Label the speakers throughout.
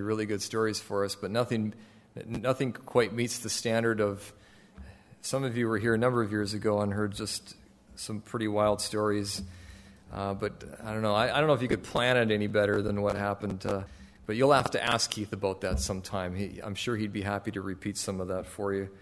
Speaker 1: really good stories for us, but nothing quite meets the standard of, some of you were here a number of years ago and heard just some pretty wild stories. But I don't know. I don't know if you could plan it any better than what happened. But you'll have to ask Keith about that sometime. I'm sure he'd be happy to repeat some of that for you.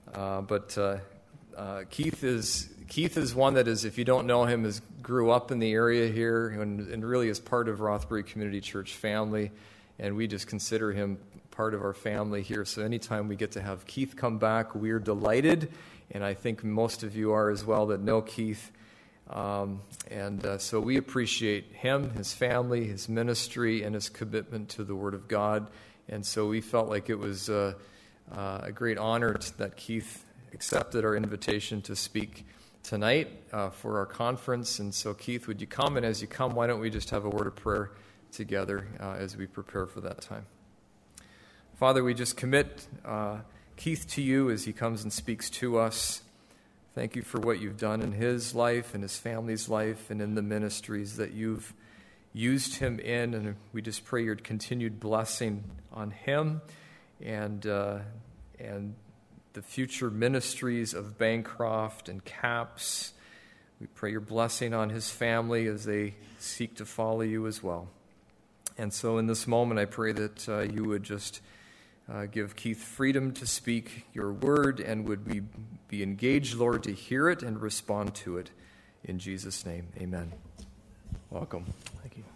Speaker 1: Keith is one that is, if you don't know him, grew up in the area here and really is part of Rothbury Community Church family. And we just consider him part of our family here. So anytime we get to have Keith come back, we're delighted. And I think most of you are as well that know Keith. So we appreciate him, his family, his ministry, and his commitment to the Word of God. And so we felt like it was a great honor that Keith accepted our invitation to speak tonight for our conference. And so, Keith, would you come? And as you come, why don't we just have a word of prayer together as we prepare for that time. Father, we just commit Keith to you as he comes and speaks to us. Thank you for what you've done in his life and his family's life and in the ministries that you've used him in. And we just pray your continued blessing on him and the future ministries of Bancroft and CAPS. We pray your blessing on his family as they seek to follow you as well. And so in this moment, I pray that you would just give Keith freedom to speak your word, and would we be engaged, Lord, to hear it and respond to it. In Jesus' name, amen. Welcome.
Speaker 2: Thank you.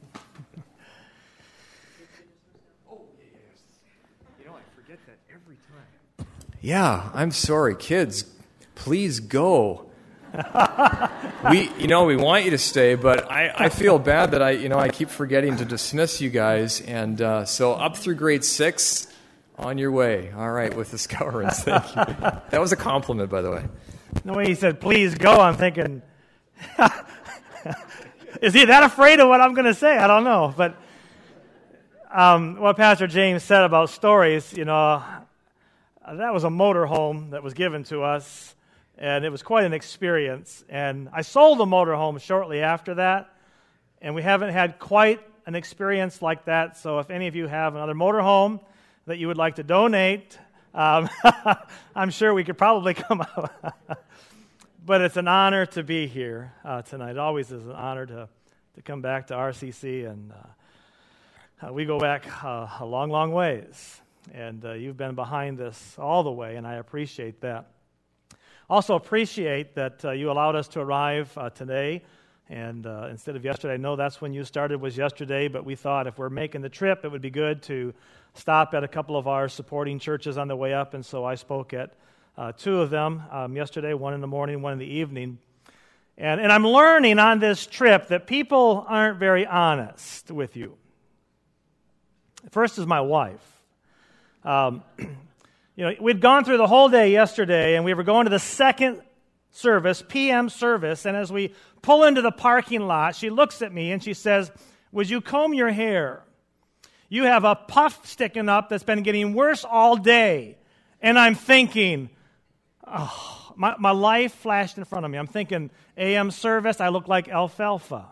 Speaker 2: You know, I forget that every time.
Speaker 1: Yeah, I'm sorry. Kids, please go. We want you to stay, but I feel bad that I keep forgetting to dismiss you guys. And so up through grade 6, on your way. All right, with the Scourins. Thank you. That was a compliment, by the way.
Speaker 2: The way he said, please go, I'm thinking, is he that afraid of what I'm going to say? I don't know. But what Pastor James said about stories, that was a motorhome that was given to us, and it was quite an experience. And I sold the motorhome shortly after that, and we haven't had quite an experience like that. So if any of you have another motorhome that you would like to donate, I'm sure we could probably come out. But it's an honor to be here tonight. It always is an honor to come back to RCC, and we go back a long, long ways. And you've been behind this all the way, and I appreciate that. Also appreciate that you allowed us to arrive today, and instead of yesterday. I know that's when you started, was yesterday, but we thought if we're making the trip, it would be good to stop at a couple of our supporting churches on the way up, and so I spoke at 2 of them yesterday, one in the morning, one in the evening. And I'm learning on this trip that people aren't very honest with you. First is my wife. We'd gone through the whole day yesterday, and we were going to the second service, PM service, and as we pull into the parking lot, she looks at me and she says, "Would you comb your hair? You have a puff sticking up that's been getting worse all day." And I'm thinking, my life flashed in front of me. I'm thinking, AM service, I look like alfalfa.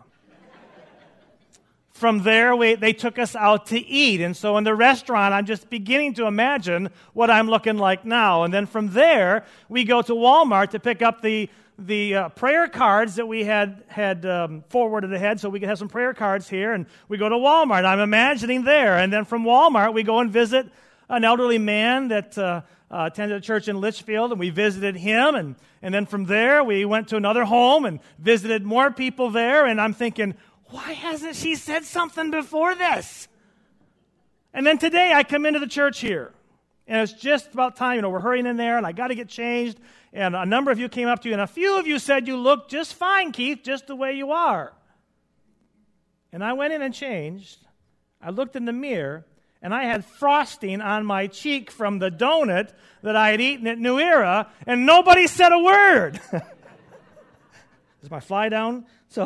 Speaker 2: From there, they took us out to eat. And so in the restaurant, I'm just beginning to imagine what I'm looking like now. And then from there, we go to Walmart to pick up the prayer cards that we had forwarded ahead so we could have some prayer cards here. And we go to Walmart. I'm imagining there. And then from Walmart, we go and visit an elderly man that attended a church in Litchfield, and we visited him. And then from there, we went to another home and visited more people there. And I'm thinking, why hasn't she said something before this? And then today I come into the church here, and it's just about time. We're hurrying in there, and I got to get changed. And a number of you came up to you, and a few of you said you look just fine, Keith, just the way you are. And I went in and changed. I looked in the mirror, and I had frosting on my cheek from the donut that I had eaten at New Era, and nobody said a word. Is my fly down? So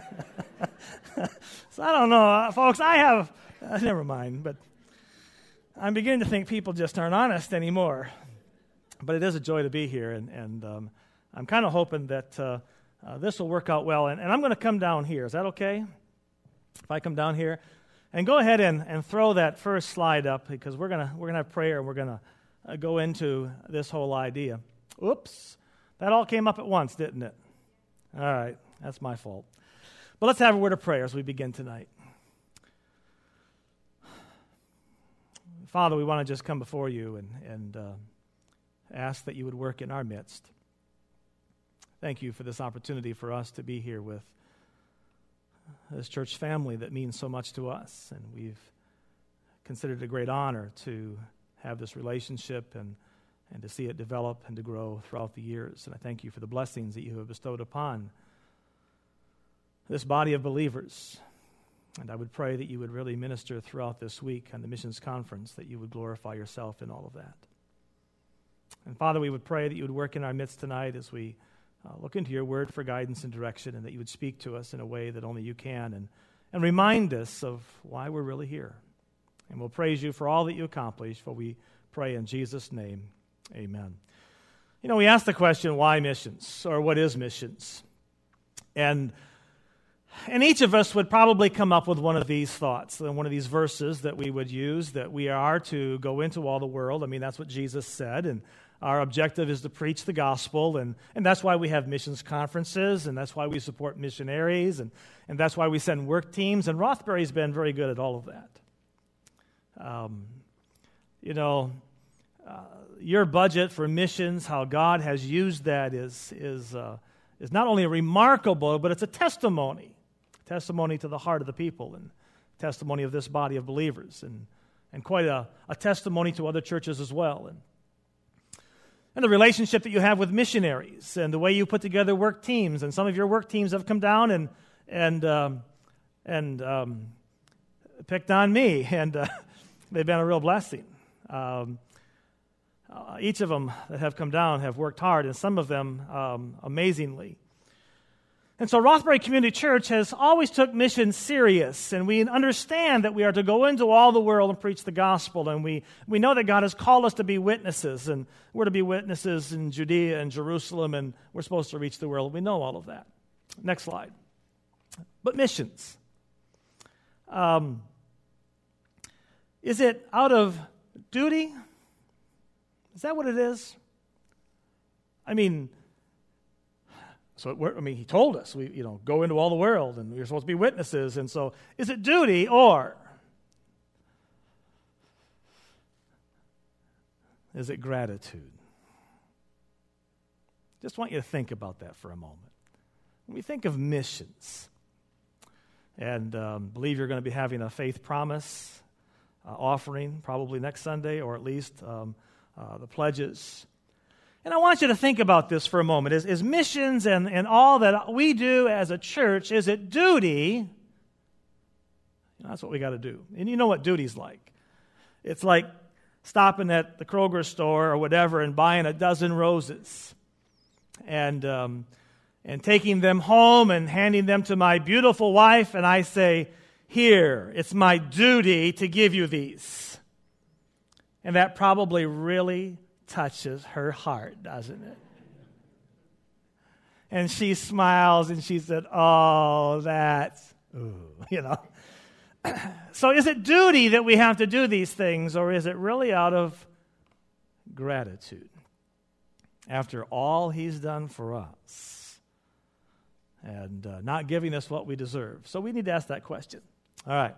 Speaker 2: I don't know, folks. I have, never mind, but I'm beginning to think people just aren't honest anymore. But it is a joy to be here, and I'm kind of hoping that this will work out well. And I'm going to come down here. Is that okay? If I come down here? And go ahead and throw that first slide up, because we're gonna have prayer, and we're gonna go into this whole idea. Oops, that all came up at once, didn't it? All right, that's my fault. But let's have a word of prayer as we begin tonight. Father, we want to just come before you and ask that you would work in our midst. Thank you for this opportunity for us to be here with this church family that means so much to us, and we've considered it a great honor to have this relationship and to see it develop and to grow throughout the years. And I thank you for the blessings that you have bestowed upon this body of believers. And I would pray that you would really minister throughout this week on the missions conference, that you would glorify yourself in all of that. And Father, we would pray that you would work in our midst tonight as we look into your word for guidance and direction, and that you would speak to us in a way that only you can, and remind us of why we're really here. And we'll praise you for all that you accomplish, for we pray in Jesus' name, amen. You know, we ask the question, why missions, or what is missions? And each of us would probably come up with one of these thoughts, one of these verses that we would use, that we are to go into all the world. I mean, that's what Jesus said, and our objective is to preach the gospel, and that's why we have missions conferences, and that's why we support missionaries, and that's why we send work teams, and Rothbury's been very good at all of that. Your budget for missions, how God has used that is not only remarkable, but it's a testimony to the heart of the people, and testimony of this body of believers, and quite a testimony to other churches as well. And the relationship that you have with missionaries, and the way you put together work teams. And some of your work teams have come down and picked on me, and they've been a real blessing. Each of them that have come down have worked hard, and some of them amazingly. And so Rothbury Community Church has always took mission serious, and we understand that we are to go into all the world and preach the gospel, and we know that God has called us to be witnesses, and we're to be witnesses in Judea and Jerusalem, and we're supposed to reach the world. We know all of that. Next slide. But missions. Is it out of duty? Is that what it is? I mean, he told us, go into all the world, and we're supposed to be witnesses. And so, is it duty, or is it gratitude? Just want you to think about that for a moment. When we think of missions, and believe you're going to be having a faith promise offering probably next Sunday, or at least the pledges. And I want you to think about this for a moment. Is missions and all that we do as a church, is it duty? That's what we got to do. And you know what duty's like. It's like stopping at the Kroger store or whatever and buying a dozen roses and taking them home and handing them to my beautiful wife, and I say, here, it's my duty to give you these. And that probably really touches her heart, doesn't it? And she smiles and she said, oh, that's, So is it duty that we have to do these things, or is it really out of gratitude after all he's done for us and not giving us what we deserve? So we need to ask that question. All right.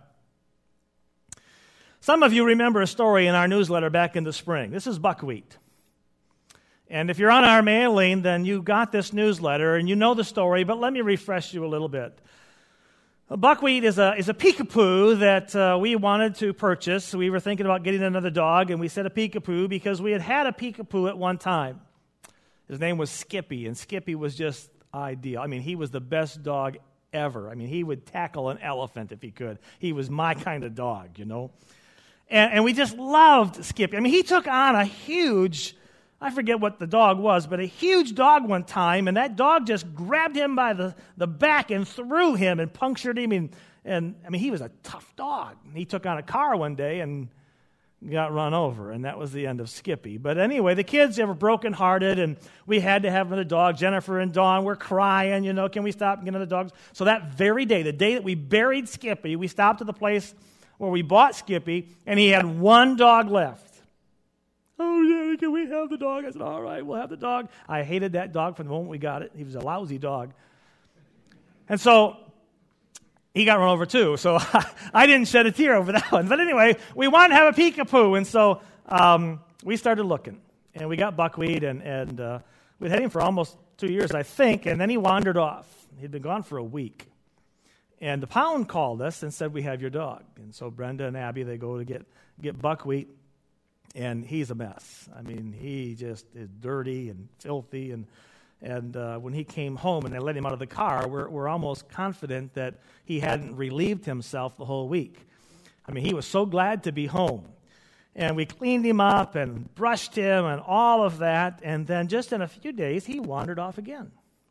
Speaker 2: Some of you remember a story in our newsletter back in the spring. This is buckwheat. And if you're on our mailing, then you got this newsletter and you know the story, but let me refresh you a little bit. Buckwheat is a peekapoo that we wanted to purchase. We were thinking about getting another dog, and we said a peekapoo because we had a peekapoo at one time. His name was Skippy, and Skippy was just ideal. I mean, he was the best dog ever. I mean, he would tackle an elephant if he could. He was my kind of dog, And we just loved Skippy. I mean, he took on a huge, I forget what the dog was, but a huge dog one time, and that dog just grabbed him by the back and threw him and punctured him. And he was a tough dog. He took on a car one day and got run over, and that was the end of Skippy. But anyway, the kids were brokenhearted, and we had to have another dog. Jennifer and Dawn were crying, can we stop and get another dog? So that very day, the day that we buried Skippy, we stopped at the place where we bought Skippy, and he had one dog left. Oh, Daddy, can we have the dog? I said, all right, we'll have the dog. I hated that dog from the moment we got it. He was a lousy dog. And so he got run over too, so I didn't shed a tear over that one. But anyway, we wanted to have a peekapoo, and so we started looking. And we got Buckwheat, and we'd had him for almost 2 years, I think, and then he wandered off. He'd been gone for a week. And the pound called us and said, we have your dog. And so Brenda and Abby, they go to get Buckwheat, and he's a mess. I mean, he just is dirty and filthy, and when he came home and they let him out of the car, we're almost confident that he hadn't relieved himself the whole week. I mean, he was so glad to be home. And we cleaned him up and brushed him and all of that, and then just in a few days, he wandered off again.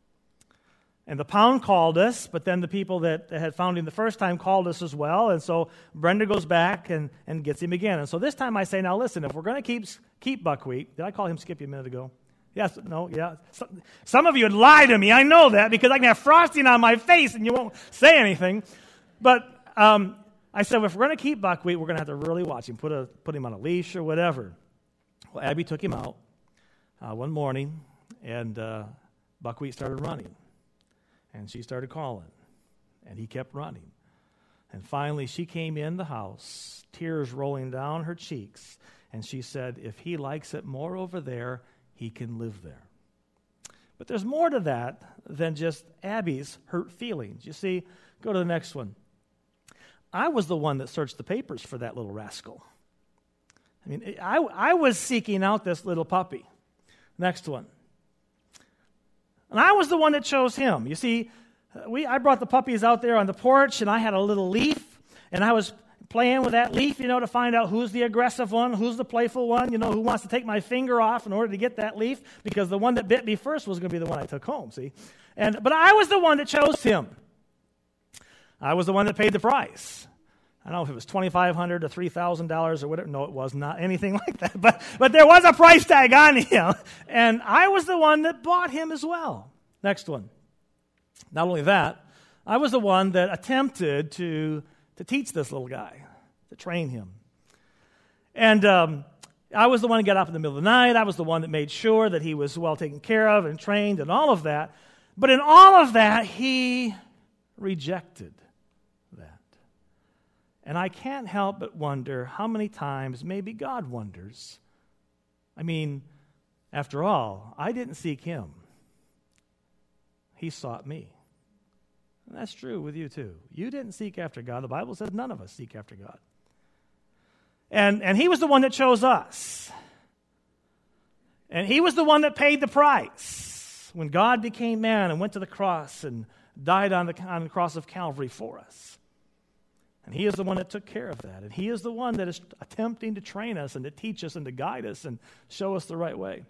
Speaker 2: And the pound called us, but then the people that had found him the first time called us as well, and so Brenda goes back and gets him again. And so this time I say, now listen, if we're going to keep Buckwheat, did I call him Skippy a minute ago? Yes, no, yeah. Some of you would lie to me, I know that, because I can have frosting on my face and you won't say anything. But I said, well, if we're going to keep Buckwheat, we're going to have to really watch him, put him on a leash or whatever. Well, Abby took him out one morning, and Buckwheat started running. And she started calling, and he kept running. And finally, she came in the house, tears rolling down her cheeks, and she said, if he likes it more over there, he can live there. But there's more to that than just Abby's hurt feelings. You see, go to the next one. I was the one that searched the papers for that little rascal. I mean, I was seeking out this little puppy. Next one. And I was the one that chose him. You see, I brought the puppies out there on the porch, and I had a little leaf, and I was playing with that leaf, to find out who's the aggressive one, who's the playful one, who wants to take my finger off in order to get that leaf, because the one that bit me first was going to be the one I took home, see? But I was the one that chose him. I was the one that paid the price. I don't know if it was $2,500 to $3,000 or whatever. No, it was not anything like that. But there was a price tag on him. And I was the one that bought him as well. Next one. Not only that, I was the one that attempted to teach this little guy, to train him. And I was the one that got up in the middle of the night. I was the one that made sure that he was well taken care of and trained and all of that. But in all of that, he rejected that. And I can't help but wonder how many times maybe God wonders. I mean, after all, I didn't seek him. He sought me. And that's true with you too. You didn't seek after God. The Bible says none of us seek after God. And he was the one that chose us. And he was the one that paid the price when God became man and went to the cross and died on the cross of Calvary for us. And he is the one that took care of that. And he is the one that is attempting to train us and to teach us and to guide us and show us the right way.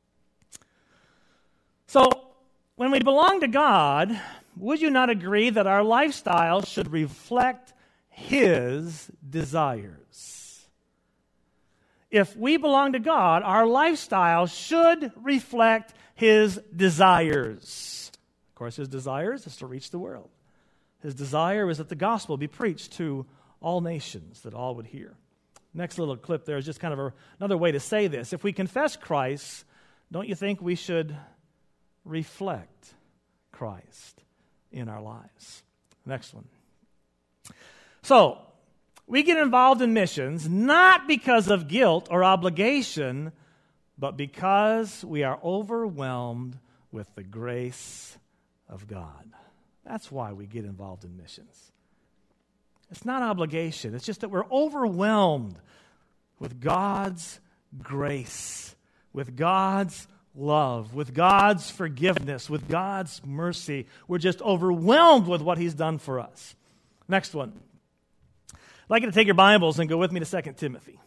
Speaker 2: So, when we belong to God, would you not agree that our lifestyle should reflect his desires? If we belong to God, our lifestyle should reflect his desires. Of course, his desires is to reach the world. His desire is that the gospel be preached to all nations, that all would hear. Next little clip there is just kind of another way to say this. If we confess Christ, don't you think we should reflect Christ in our lives? Next one. So, we get involved in missions not because of guilt or obligation, but because we are overwhelmed with the grace of God. That's why we get involved in missions. It's not obligation. It's just that we're overwhelmed with God's grace, with God's love, with God's forgiveness, with God's mercy. We're just overwhelmed with what he's done for us. Next one. I'd like you to take your Bibles and go with me to 2 Timothy.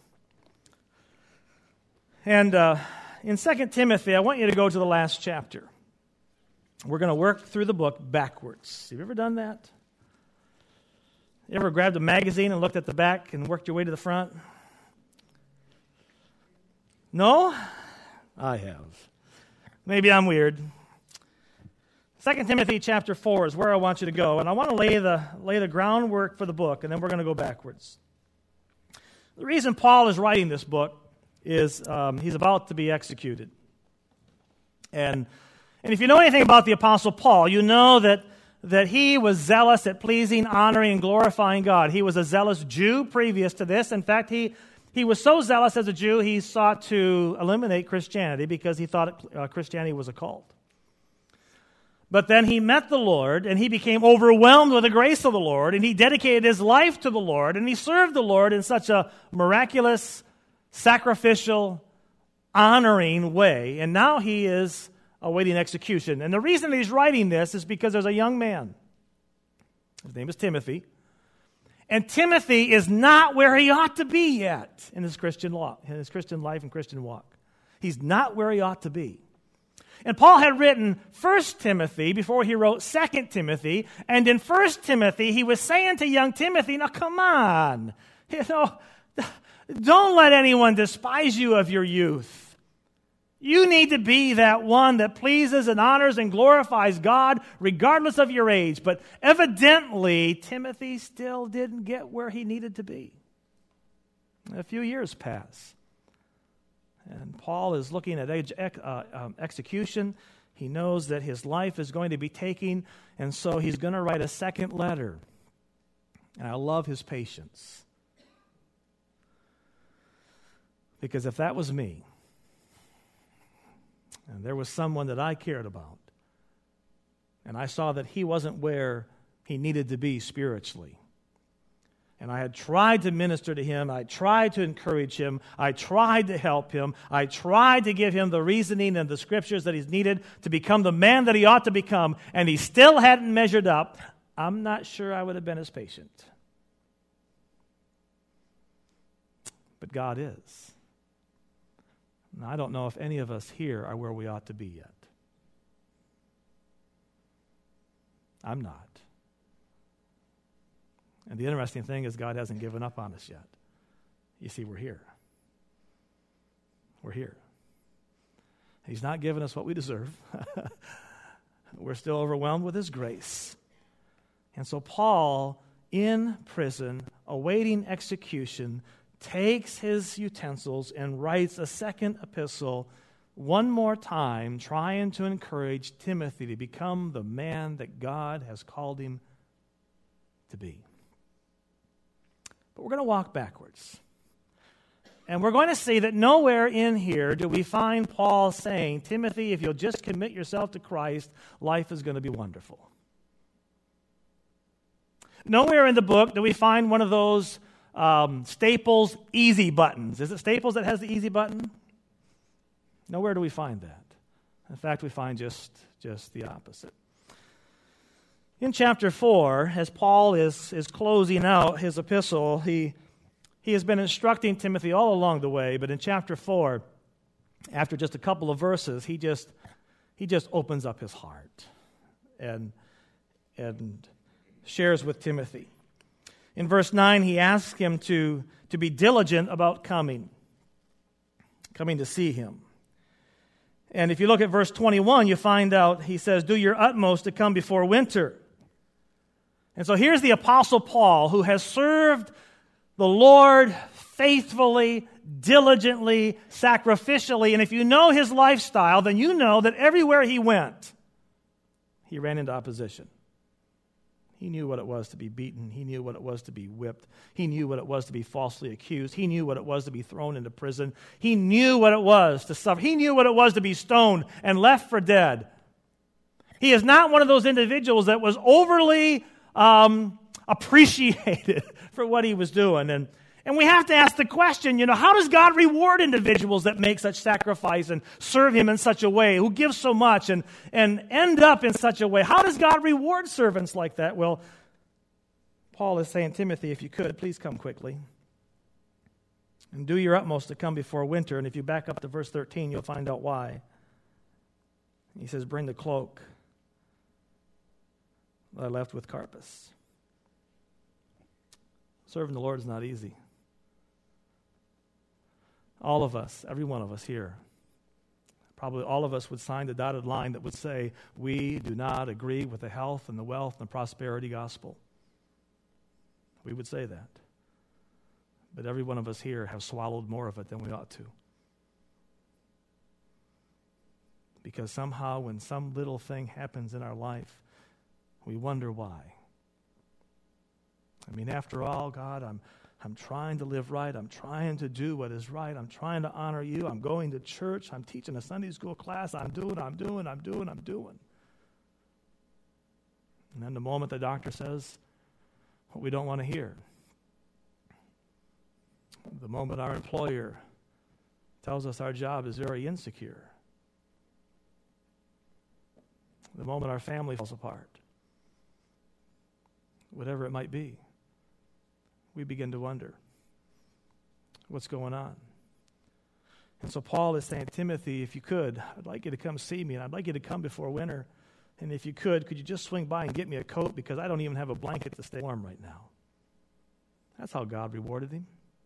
Speaker 2: And in 2 Timothy, I want you to go to the last chapter. We're going to work through the book backwards. Have you ever done that? You ever grabbed a magazine and looked at the back and worked your way to the front? No? I have. Maybe I'm weird. 2 Timothy chapter 4 is where I want you to go, and I want to lay the groundwork for the book, and then we're going to go backwards. The reason Paul is writing this book is he's about to be executed. And if you know anything about the Apostle Paul, you know that he was zealous at pleasing, honoring, and glorifying God. He was a zealous Jew previous to this. In fact, he was so zealous as a Jew, he sought to eliminate Christianity because he thought Christianity was a cult. But then he met the Lord, and he became overwhelmed with the grace of the Lord, and he dedicated his life to the Lord, and he served the Lord in such a miraculous, sacrificial, honoring way. And now he is awaiting execution. And the reason he's writing this is because there's a young man. His name is Timothy. And Timothy is not where he ought to be yet in his Christian life and Christian walk. He's not where he ought to be. And Paul had written 1 Timothy before he wrote 2 Timothy. And in 1 Timothy, he was saying to young Timothy, now come on, don't let anyone despise you of your youth. You need to be that one that pleases and honors and glorifies God regardless of your age. But evidently, Timothy still didn't get where he needed to be. A few years pass. And Paul is looking at execution. He knows that his life is going to be taken, and so he's going to write a second letter. And I love his patience. Because if that was me, and there was someone that I cared about, and I saw that he wasn't where he needed to be spiritually, and I had tried to minister to him, I tried to encourage him, I tried to help him, I tried to give him the reasoning and the scriptures that he's needed to become the man that he ought to become, and he still hadn't measured up, I'm not sure I would have been as patient. But God is. And I don't know if any of us here are where we ought to be yet. I'm not. And the interesting thing is God hasn't given up on us yet. You see, we're here. We're here. He's not given us what we deserve. We're still overwhelmed with His grace. And so Paul, in prison, awaiting execution, takes his utensils and writes a second epistle one more time, trying to encourage Timothy to become the man that God has called him to be. But we're going to walk backwards. And we're going to see that nowhere in here do we find Paul saying, Timothy, if you'll just commit yourself to Christ, life is going to be wonderful. Nowhere in the book do we find one of those Staples easy buttons. Is it Staples that has the easy button? Nowhere do we find that. In fact, we find just the opposite. In chapter 4, as Paul is closing out his epistle, he has been instructing Timothy all along the way, but in chapter 4, after just a couple of verses, he just opens up his heart and shares with Timothy. In verse 9, he asks him to be diligent about coming to see him. And if you look at verse 21, you find out, he says, do your utmost to come before winter. And so here's the Apostle Paul, who has served the Lord faithfully, diligently, sacrificially. And if you know his lifestyle, then you know that everywhere he went, he ran into opposition. He knew what it was to be beaten. He knew what it was to be whipped. He knew what it was to be falsely accused. He knew what it was to be thrown into prison. He knew what it was to suffer. He knew what it was to be stoned and left for dead. He is not one of those individuals that was overly appreciated for what he was doing. And we have to ask the question, how does God reward individuals that make such sacrifice and serve Him in such a way, who give so much and end up in such a way? How does God reward servants like that? Well, Paul is saying, Timothy, if you could, please come quickly. And do your utmost to come before winter. And if you back up to verse 13, you'll find out why. He says, bring the cloak that I left with Carpus. Serving the Lord is not easy. All of us, every one of us here, probably all of us would sign the dotted line that would say, we do not agree with the health and the wealth and the prosperity gospel. We would say that. But every one of us here have swallowed more of it than we ought to. Because somehow when some little thing happens in our life, we wonder why. I mean, after all, God, I'm trying to live right. I'm trying to do what is right. I'm trying to honor you. I'm going to church. I'm teaching a Sunday school class. I'm doing. And then the moment the doctor says what we don't want to hear, the moment our employer tells us our job is very insecure, the moment our family falls apart, whatever it might be, we begin to wonder what's going on. And so Paul is saying, Timothy, if you could, I'd like you to come see me, and I'd like you to come before winter. And if you could you just swing by and get me a coat, because I don't even have a blanket to stay warm right now. That's how God rewarded him.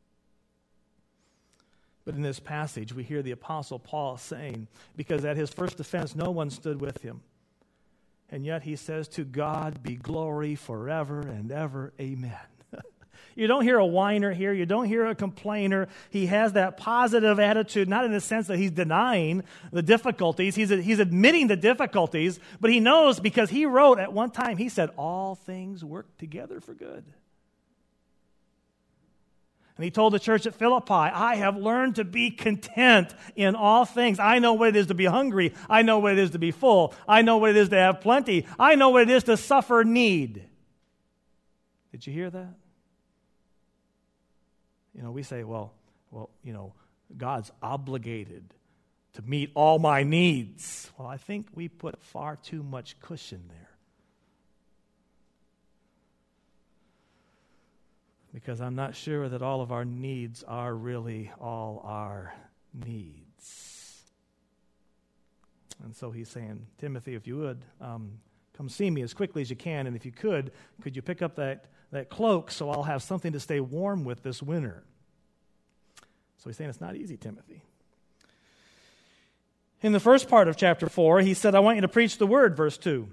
Speaker 2: But in this passage, we hear the Apostle Paul saying, because at his first offense, no one stood with him. And yet he says, to God be glory forever and ever. Amen. You don't hear a whiner here. You don't hear a complainer. He has that positive attitude, not in the sense that he's denying the difficulties. He's admitting the difficulties, but he knows, because he wrote at one time, he said, all things work together for good. And he told the church at Philippi, I have learned to be content in all things. I know what it is to be hungry. I know what it is to be full. I know what it is to have plenty. I know what it is to suffer need. Did you hear that? We say, well, God's obligated to meet all my needs. Well, I think we put far too much cushion there. Because I'm not sure that all of our needs are really all our needs. And so he's saying, Timothy, if you would, come see me as quickly as you can. And if you could you pick up that cloak so I'll have something to stay warm with this winter? So he's saying it's not easy, Timothy. In the first part of chapter 4, he said, I want you to preach the word, verse 2.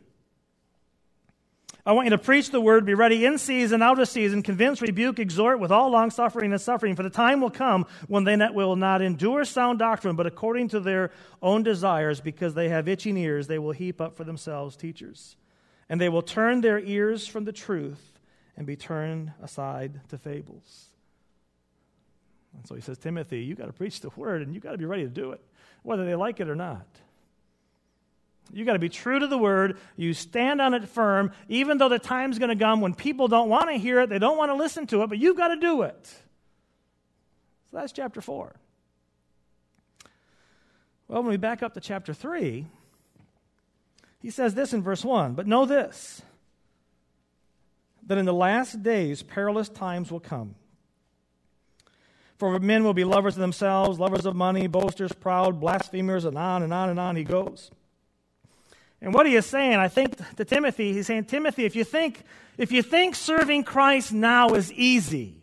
Speaker 2: I want you to preach the word, be ready in season, out of season, convince, rebuke, exhort with all longsuffering and suffering. For the time will come when they will not endure sound doctrine, but according to their own desires, because they have itching ears, they will heap up for themselves teachers. And they will turn their ears from the truth and be turned aside to fables. And so he says, Timothy, you got to preach the word, and you got to be ready to do it, whether they like it or not. You got to be true to the word. You stand on it firm, even though the time's going to come when people don't want to hear it, they don't want to listen to it, but you've got to do it. So that's chapter 4. Well, when we back up to chapter 3, he says this in verse 1, but know this, that in the last days perilous times will come. For men will be lovers of themselves, lovers of money, boasters, proud, blasphemers, and on and on and on he goes. And what he is saying, I think, to Timothy, he's saying, Timothy, if you think serving Christ now is easy,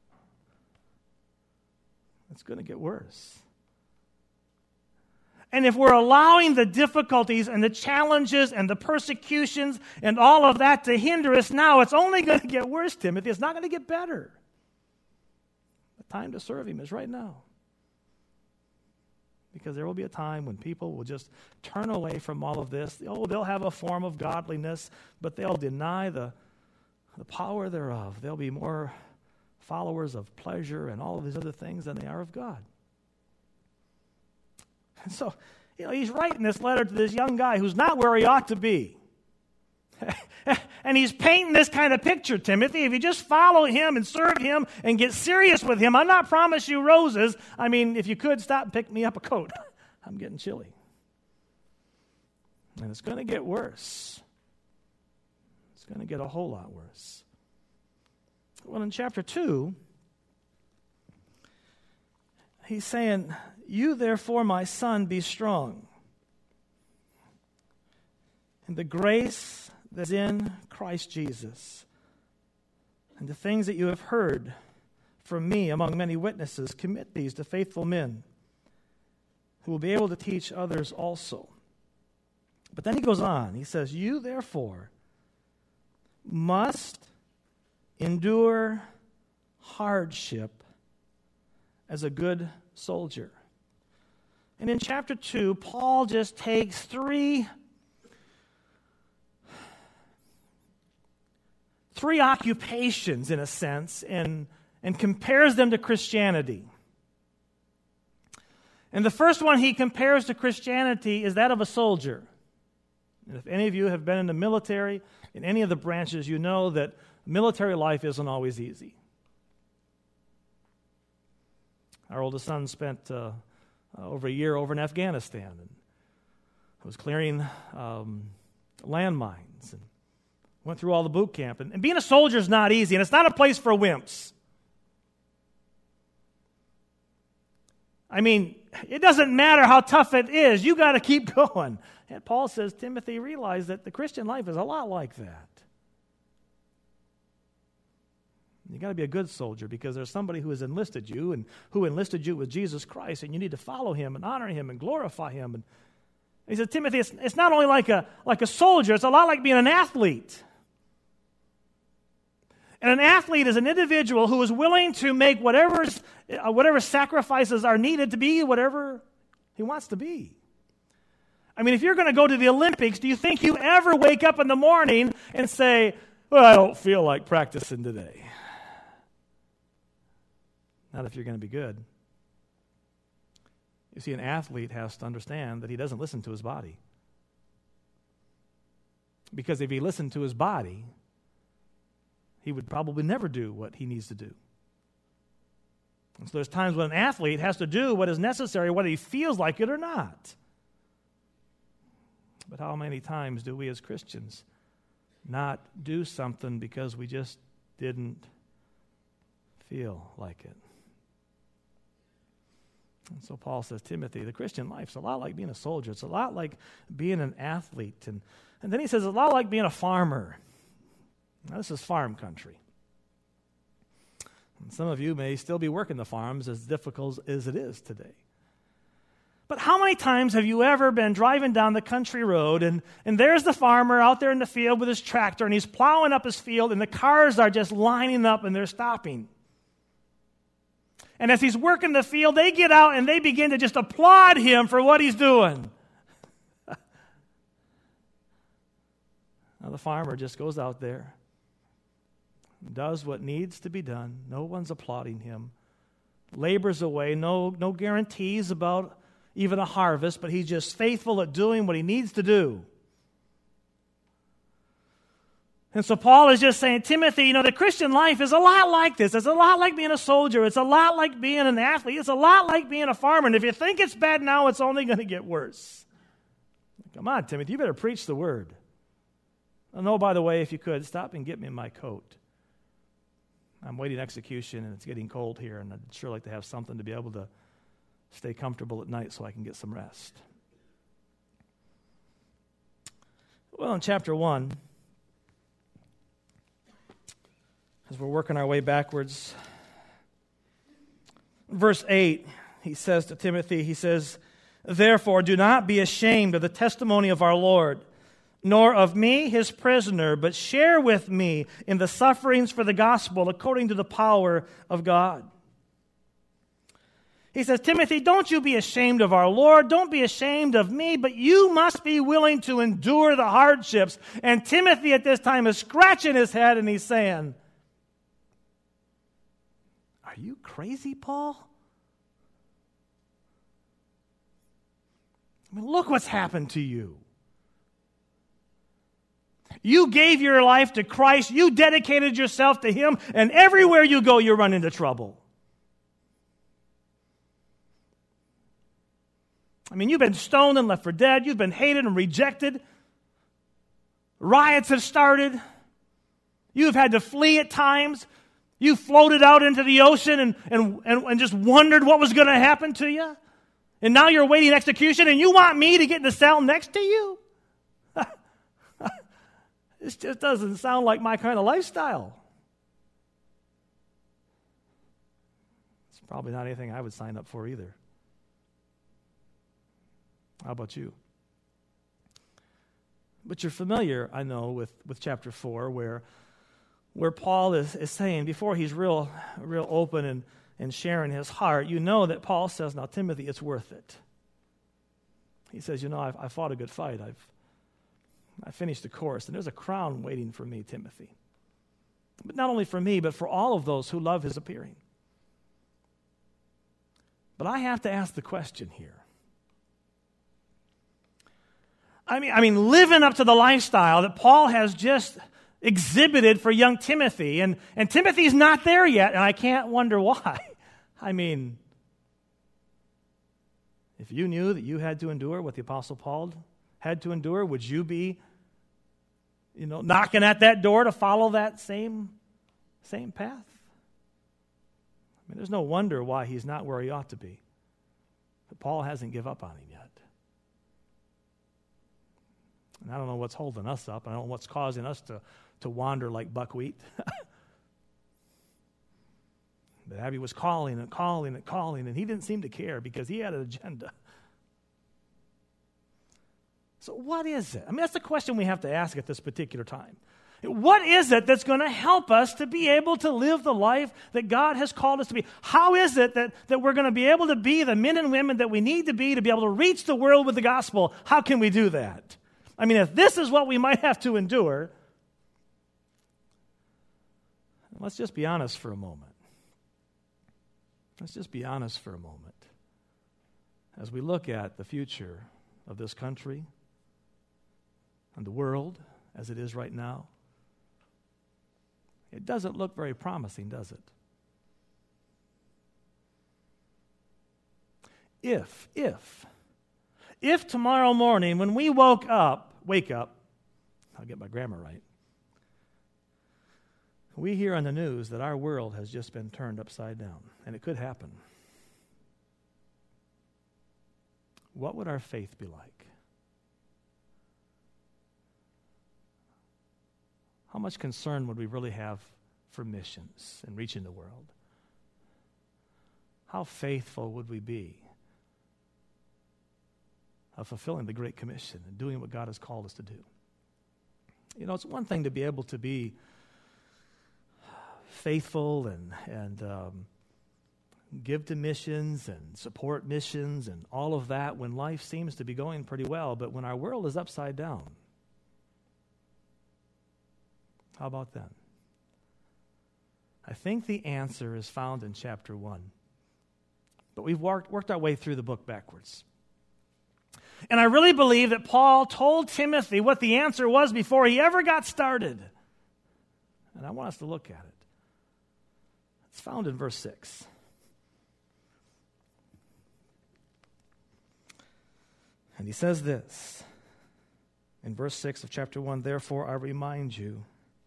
Speaker 2: it's going to get worse. And if we're allowing the difficulties and the challenges and the persecutions and all of that to hinder us now, it's only going to get worse, Timothy. It's not going to get better. The time to serve him is right now. Because there will be a time when people will just turn away from all of this. They'll have a form of godliness, but they'll deny the power thereof. They'll be more followers of pleasure and all of these other things than they are of God. And so, he's writing this letter to this young guy who's not where he ought to be. And he's painting this kind of picture, Timothy. If you just follow him and serve him and get serious with him, I'm not promising you roses. I mean, if you could, stop and pick me up a coat. I'm getting chilly. And it's going to get worse. It's going to get a whole lot worse. Well, in chapter 2, he's saying, you therefore, my son, be strong. And the grace that's in Christ Jesus, and the things that you have heard from me among many witnesses, commit these to faithful men who will be able to teach others also. But then he goes on. He says, you therefore must endure hardship as a good soldier. And in chapter 2, Paul just takes three occupations, in a sense, and compares them to Christianity. And the first one he compares to Christianity is that of a soldier. And if any of you have been in the military, in any of the branches, you know that military life isn't always easy. Our oldest son spent over a year over in Afghanistan and was clearing landmines and went through all the boot camp. And being a soldier is not easy, and it's not a place for wimps. I mean, it doesn't matter how tough it is. You got to keep going. And Paul says, Timothy, realize that the Christian life is a lot like that. You got to be a good soldier because there's somebody who has enlisted you and who enlisted you with Jesus Christ, and you need to follow him and honor him and glorify him. And he said, Timothy, it's not only like a soldier, it's a lot like being an athlete. And an athlete is an individual who is willing to make whatever sacrifices are needed to be whatever he wants to be. I mean, if you're going to go to the Olympics, do you think you ever wake up in the morning and say, well, I don't feel like practicing today? Not if you're going to be good. You see, an athlete has to understand that he doesn't listen to his body. Because if he listened to his body, he would probably never do what he needs to do. And so there's times when an athlete has to do what is necessary, whether he feels like it or not. But how many times do we as Christians not do something because we just didn't feel like it? And so Paul says, Timothy, the Christian life's a lot like being a soldier. It's a lot like being an athlete. And then he says, it's a lot like being a farmer. Now, this is farm country. And some of you may still be working the farms as difficult as it is today. But how many times have you ever been driving down the country road and there's the farmer out there in the field with his tractor and he's plowing up his field and the cars are just lining up and they're stopping. And as he's working the field, they get out and they begin to just applaud him for what he's doing. Now the farmer just goes out there, does what needs to be done. No one's applauding him. Labors away, no guarantees about even a harvest, but he's just faithful at doing what he needs to do. And so Paul is just saying, Timothy, the Christian life is a lot like this. It's a lot like being a soldier. It's a lot like being an athlete. It's a lot like being a farmer. And if you think it's bad now, it's only going to get worse. Come on, Timothy, you better preach the word. Oh, no, by the way, if you could, stop and get me my coat. I'm waiting execution, and it's getting cold here, and I'd sure like to have something to be able to stay comfortable at night so I can get some rest. Well, in chapter 1, as we're working our way backwards, verse 8, he says to Timothy, he says, therefore, do not be ashamed of the testimony of our Lord, nor of me, his prisoner, but share with me in the sufferings for the gospel according to the power of God. He says, Timothy, don't you be ashamed of our Lord. Don't be ashamed of me, but you must be willing to endure the hardships. And Timothy at this time is scratching his head and he's saying, are you crazy, Paul? I mean, look what's happened to you. You gave your life to Christ. You dedicated yourself to Him. And everywhere you go, you run into trouble. I mean, you've been stoned and left for dead. You've been hated and rejected. Riots have started. You've had to flee at times. You floated out into the ocean and just wondered what was going to happen to you. And now you're waiting execution and you want me to get in the cell next to you? This just doesn't sound like my kind of lifestyle. It's probably not anything I would sign up for either. How about you? But you're familiar, I know, with chapter 4, where Paul is saying, before he's real open and sharing his heart, you know that Paul says, now, Timothy, it's worth it. He says, I fought a good fight. I finished the course, and there's a crown waiting for me, Timothy. But not only for me, but for all of those who love his appearing. But I have to ask the question here. I mean, living up to the lifestyle that Paul has just exhibited for young Timothy, and Timothy's not there yet, and I can't wonder why. I mean, if you knew that you had to endure what the Apostle Paul had to endure, would you be, knocking at that door to follow that same path? I mean, there's no wonder why he's not where he ought to be. But Paul hasn't given up on him yet. And I don't know what's holding us up. I don't know what's causing us to wander like buckwheat. But Abby was calling and calling and calling, and he didn't seem to care because he had an agenda. So what is it? I mean, that's the question we have to ask at this particular time. What is it that's going to help us to be able to live the life that God has called us to be? How is it that we're going to be able to be the men and women that we need to be able to reach the world with the gospel? How can we do that? I mean, if this is what we might have to endure, let's just be honest for a moment. Let's just be honest for a moment. As we look at the future of this country and the world as it is right now, it doesn't look very promising, does it? If tomorrow morning when we wake up, I'll get my grammar right, we hear on the news that our world has just been turned upside down, and it could happen. What would our faith be like? How much concern would we really have for missions and reaching the world? How faithful would we be of fulfilling the Great Commission and doing what God has called us to do? It's one thing to be able to be faithful and give to missions and support missions and all of that when life seems to be going pretty well, but when our world is upside down, how about then? I think the answer is found in chapter 1. But we've worked our way through the book backwards. And I really believe that Paul told Timothy what the answer was before he ever got started. And I want us to look at it. It's found in verse 6. And he says this in verse 6 of chapter 1, "Therefore I remind you,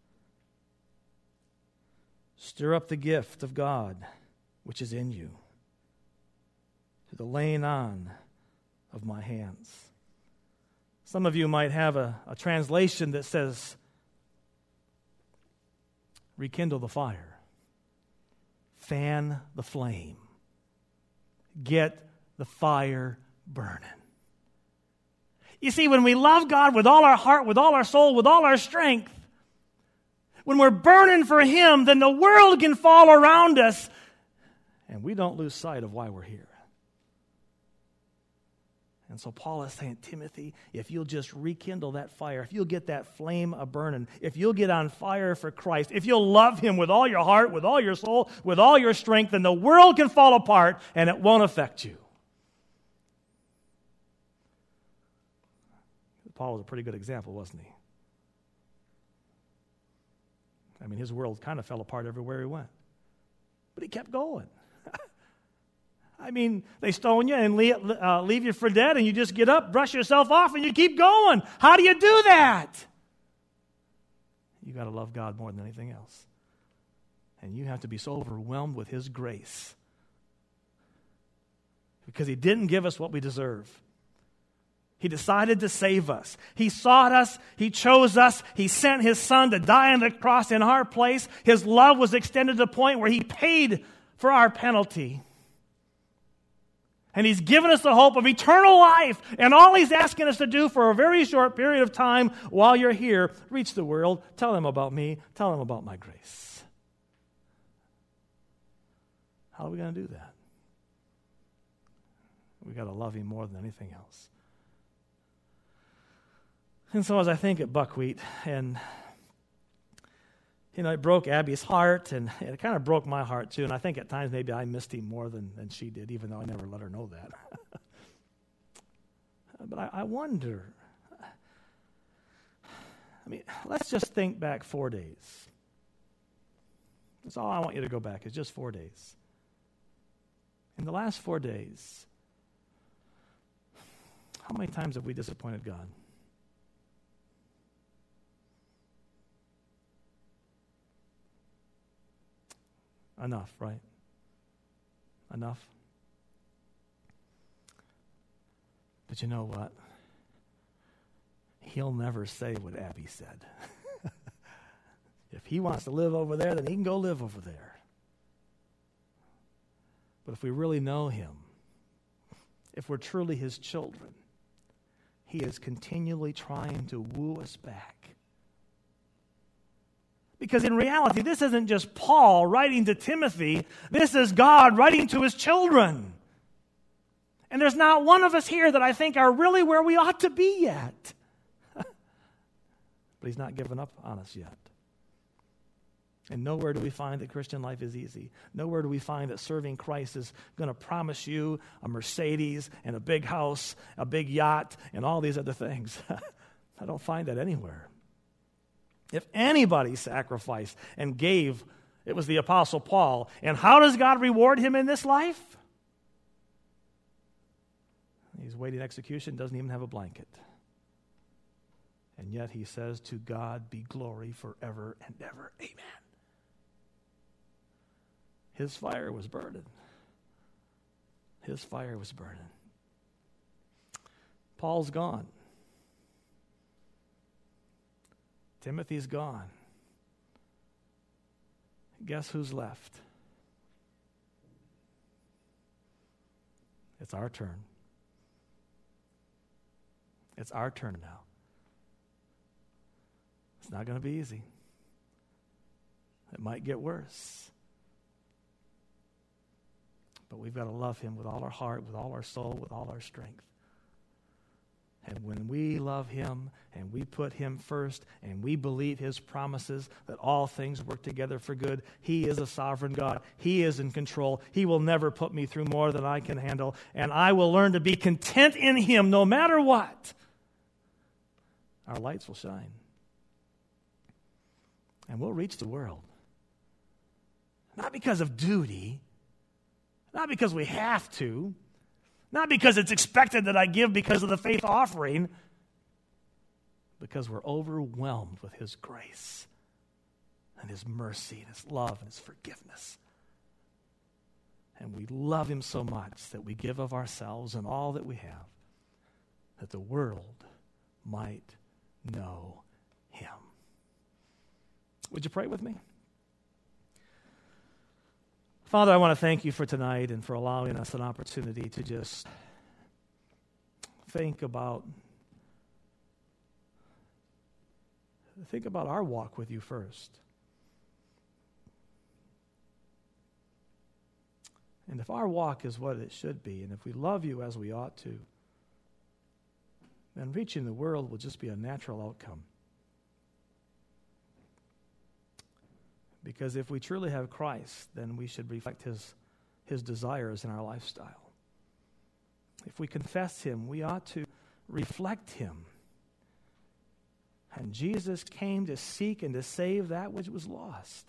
Speaker 2: stir up the gift of God which is in you to the laying on of my hands." Some of you might have a translation that says, rekindle the fire, fan the flame, get the fire burning. You see, when we love God with all our heart, with all our soul, with all our strength, when we're burning for Him, then the world can fall around us, and we don't lose sight of why we're here. And so Paul is saying, Timothy, if you'll just rekindle that fire, if you'll get that flame a-burning, if you'll get on fire for Christ, if you'll love Him with all your heart, with all your soul, with all your strength, then the world can fall apart and it won't affect you. Paul was a pretty good example, wasn't he? I mean, his world kind of fell apart everywhere he went. But he kept going. I mean, they stone you and leave you for dead, and you just get up, brush yourself off, and you keep going. How do you do that? You got to love God more than anything else. And you have to be so overwhelmed with His grace. Because He didn't give us what we deserve. He decided to save us. He sought us. He chose us. He sent His Son to die on the cross in our place. His love was extended to the point where He paid for our penalty. And He's given us the hope of eternal life. And all He's asking us to do for a very short period of time while you're here, reach the world, tell them about me, tell them about my grace. How are we going to do that? We got to love him more than anything else. And so as I think of Buckwheat, and it broke Abby's heart, and it kind of broke my heart too. And I think at times maybe I missed him more than she did, even though I never let her know that. But I wonder, let's just think back 4 days. That's all I want you to go back, is just 4 days. In the last 4 days, how many times have we disappointed God? Enough, right? Enough. But you know what? He'll never say what Abby said. If he wants to live over there, then he can go live over there. But if we really know him, if we're truly his children, he is continually trying to woo us back. Because in reality, this isn't just Paul writing to Timothy. This is God writing to his children. And there's not one of us here that I think are really where we ought to be yet. But he's not given up on us yet. And nowhere do we find that Christian life is easy. Nowhere do we find that serving Christ is going to promise you a Mercedes and a big house, a big yacht, and all these other things. I don't find that anywhere. If anybody sacrificed and gave, it was the Apostle Paul. And how does God reward him in this life? He's waiting execution, doesn't even have a blanket. And yet he says, to God be glory forever and ever. Amen. His fire was burning. His fire was burning. Paul's gone. Timothy's gone. Guess who's left? It's our turn. It's our turn now. It's not going to be easy. It might get worse. But we've got to love him with all our heart, with all our soul, with all our strength. And when we love him and we put him first and we believe his promises that all things work together for good, he is a sovereign God. He is in control. He will never put me through more than I can handle. And I will learn to be content in him no matter what. Our lights will shine. And we'll reach the world. Not because of duty, not because we have to, not because it's expected that I give because of the faith offering, because we're overwhelmed with his grace and his mercy and his love and his forgiveness. And we love him so much that we give of ourselves and all that we have, that the world might know him. Would you pray with me? Father, I want to thank you for tonight and for allowing us an opportunity to just think about our walk with you first. And if our walk is what it should be, and if we love you as we ought to, then reaching the world will just be a natural outcome. Because if we truly have Christ, then we should reflect his desires in our lifestyle. If we confess him, we ought to reflect him. And Jesus came to seek and to save that which was lost.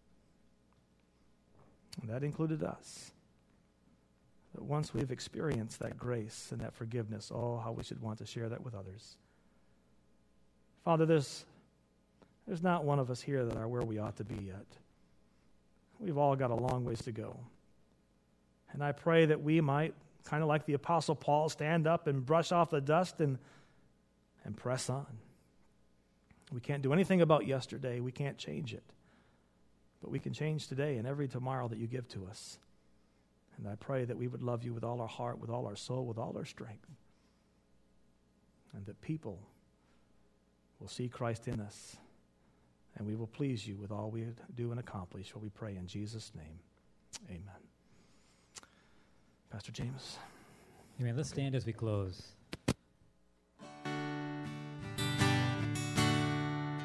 Speaker 2: And that included us. But once we've experienced that grace and that forgiveness, oh, how we should want to share that with others. Father, there's not one of us here that are where we ought to be yet. We've all got a long ways to go. And I pray that we might, kind of like the Apostle Paul, stand up and brush off the dust and press on. We can't do anything about yesterday. We can't change it. But we can change today and every tomorrow that you give to us. And I pray that we would love you with all our heart, with all our soul, with all our strength. And that people will see Christ in us. And we will please you with all we do and accomplish, for we pray in Jesus' name. Amen. Pastor James.
Speaker 3: Amen. Let's stand as we close.